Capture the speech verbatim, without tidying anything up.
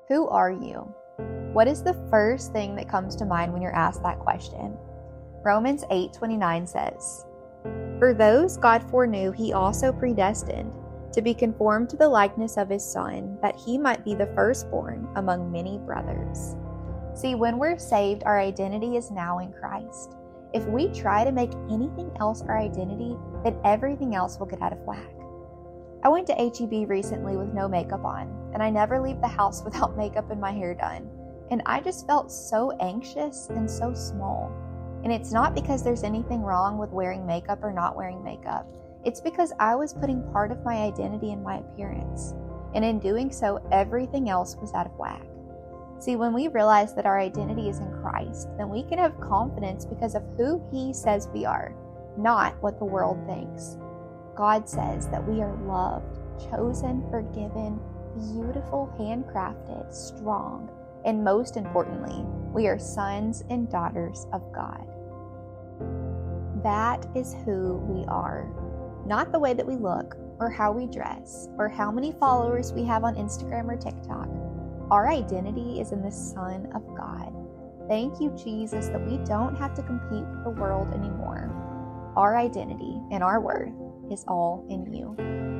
Who are you? What is the first thing that comes to mind when you're asked that question? Romans eight twenty-nine says, "For those God foreknew, he also predestined to be conformed to the likeness of his Son, that he might be the firstborn among many brothers." See, when we're saved, our identity is now in Christ. If we try to make anything else our identity, then everything else will get out of whack. I went to H E B recently with no makeup on, and I never leave the house without makeup and my hair done. And I just felt so anxious and so small. And it's not because there's anything wrong with wearing makeup or not wearing makeup. It's because I was putting part of my identity in my appearance. And in doing so, everything else was out of whack. See, when we realize that our identity is in Christ, then we can have confidence because of who he says we are, not what the world thinks. God says that we are loved, chosen, forgiven, beautiful, handcrafted, strong, and most importantly, we are sons and daughters of God. That is who we are, not the way that we look, or how we dress, or how many followers we have on Instagram or TikTok. Our identity is in the Son of God. Thank you, Jesus, that we don't have to compete with the world anymore. Our identity and our worth is all in you.